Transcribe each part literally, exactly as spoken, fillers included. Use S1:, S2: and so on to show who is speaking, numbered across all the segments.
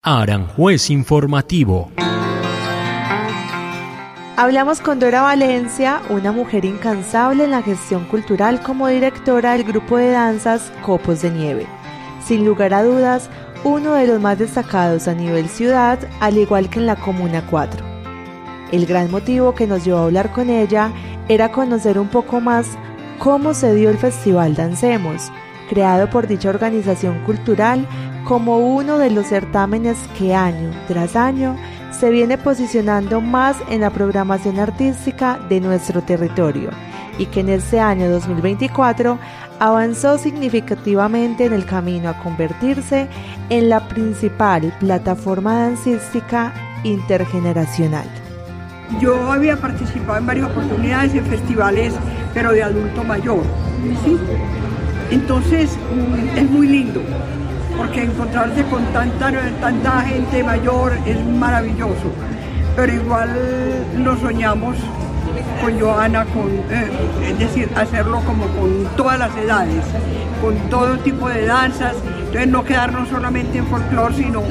S1: Aranjuez Informativo.
S2: Hablamos con Dora Valencia, una mujer incansable en la gestión cultural como directora del grupo de danzas Copos de Nieve. Sin lugar a dudas, uno de los más destacados a nivel ciudad, al igual que en la Comuna cuatro. El gran motivo que nos llevó a hablar con ella era conocer un poco más cómo se dio el Festival Dancemos, creado por dicha organización cultural como uno de los certámenes que año tras año se viene posicionando más en la programación artística de nuestro territorio y que en este año dos mil veinticuatro avanzó significativamente en el camino a convertirse en la principal plataforma dancística intergeneracional.
S3: Yo había participado en varias oportunidades en festivales, pero de adulto mayor, ¿sí? Entonces es muy lindo, porque encontrarse con tanta, tanta gente mayor es maravilloso, pero igual lo soñamos con Johanna, con, eh, es decir, hacerlo como con todas las edades, con todo tipo de danzas, entonces no quedarnos solamente en folclore, sino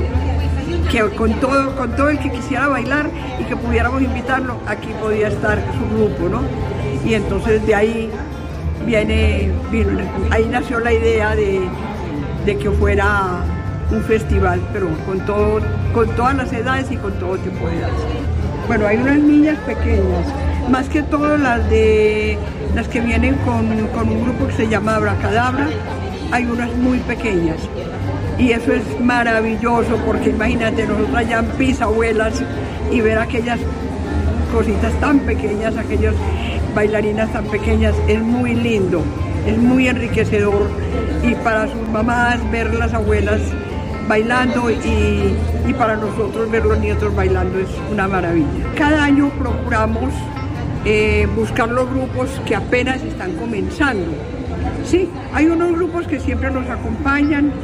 S3: que con todo, con todo el que quisiera bailar y que pudiéramos invitarlo, aquí podía estar su grupo, ¿no? Y entonces de ahí viene, vino, ahí nació la idea de, de que fuera un festival, pero con, todo, con todas las edades y con todo tipo de edades. Bueno, hay unas niñas pequeñas, más que todo las, de, las que vienen con, con un grupo que se llama Abracadabra, hay unas muy pequeñas. Y eso es maravilloso, porque imagínate, nosotras ya bisabuelas y ver aquellas cositas tan pequeñas, aquellas bailarinas tan pequeñas, es muy lindo, es muy enriquecedor. Y para sus mamás ver las abuelas bailando y, y para nosotros ver los nietos bailando es una maravilla. Cada año procuramos eh, buscar los grupos que apenas están comenzando. Sí, hay unos grupos que siempre nos acompañan,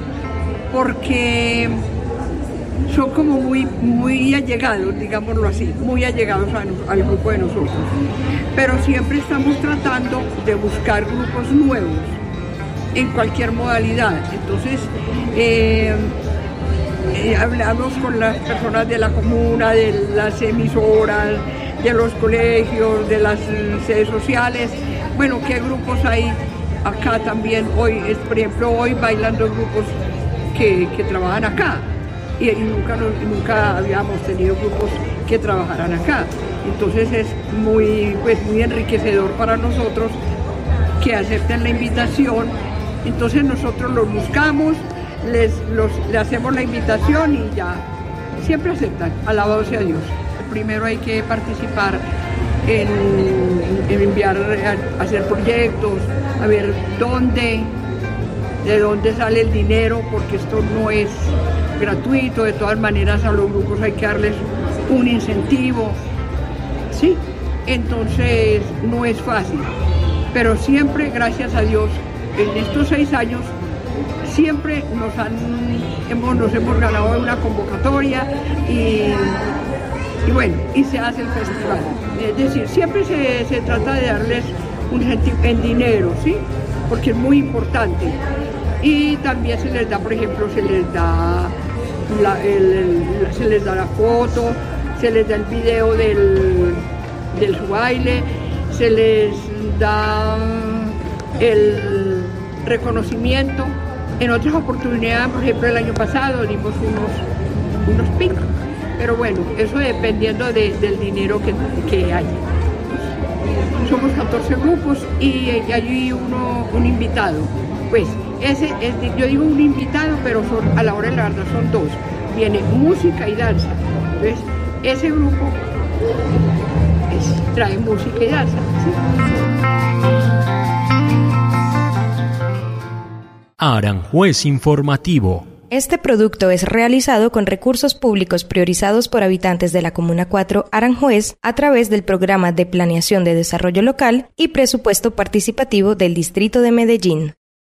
S3: porque son como muy, muy allegados, digámoslo así, muy allegados a, al grupo de nosotros. Pero siempre estamos tratando de buscar grupos nuevos en cualquier modalidad. Entonces, eh, eh, hablamos con las personas de la comuna, de las emisoras, de los colegios, de las sedes sociales. Bueno, ¿qué grupos hay acá también? Hoy, es, por ejemplo, hoy bailan dos grupos Que, que trabajan acá y, y nunca, nunca habíamos tenido grupos que trabajaran acá, entonces es muy, pues, muy enriquecedor para nosotros que acepten la invitación. Entonces nosotros los buscamos, les, los, le hacemos la invitación y ya siempre aceptan, alabado sea Dios. Primero hay que participar en, en enviar, a, hacer proyectos, a ver dónde de dónde sale el dinero, porque esto no es gratuito. De todas maneras a los grupos hay que darles un incentivo, ¿sí? Entonces no es fácil, pero siempre, gracias a Dios, en estos seis años siempre nos, han, hemos, nos hemos ganado una convocatoria y, y bueno, y se hace el festival. Es decir, siempre se, se trata de darles un incentivo en dinero, ¿sí? Porque es muy importante. Y también se les da, por ejemplo, se les da la, el, el, se les da la foto, se les da el video del, del su baile, se les da el reconocimiento. En otras oportunidades, por ejemplo, el año pasado dimos unos, unos picos, pero bueno, eso dependiendo de, del dinero que, que haya. Somos catorce grupos y hay uno, un invitado. Pues ese es, yo digo un invitado, pero son, a la hora de la verdad son dos. Viene música y danza. Entonces, ese grupo es, trae música y danza, ¿sí?
S1: Aranjuez Informativo.
S4: Este producto es realizado con recursos públicos priorizados por habitantes de la Comuna cuatro Aranjuez a través del Programa de Planeación de Desarrollo Local y Presupuesto Participativo del Distrito de Medellín.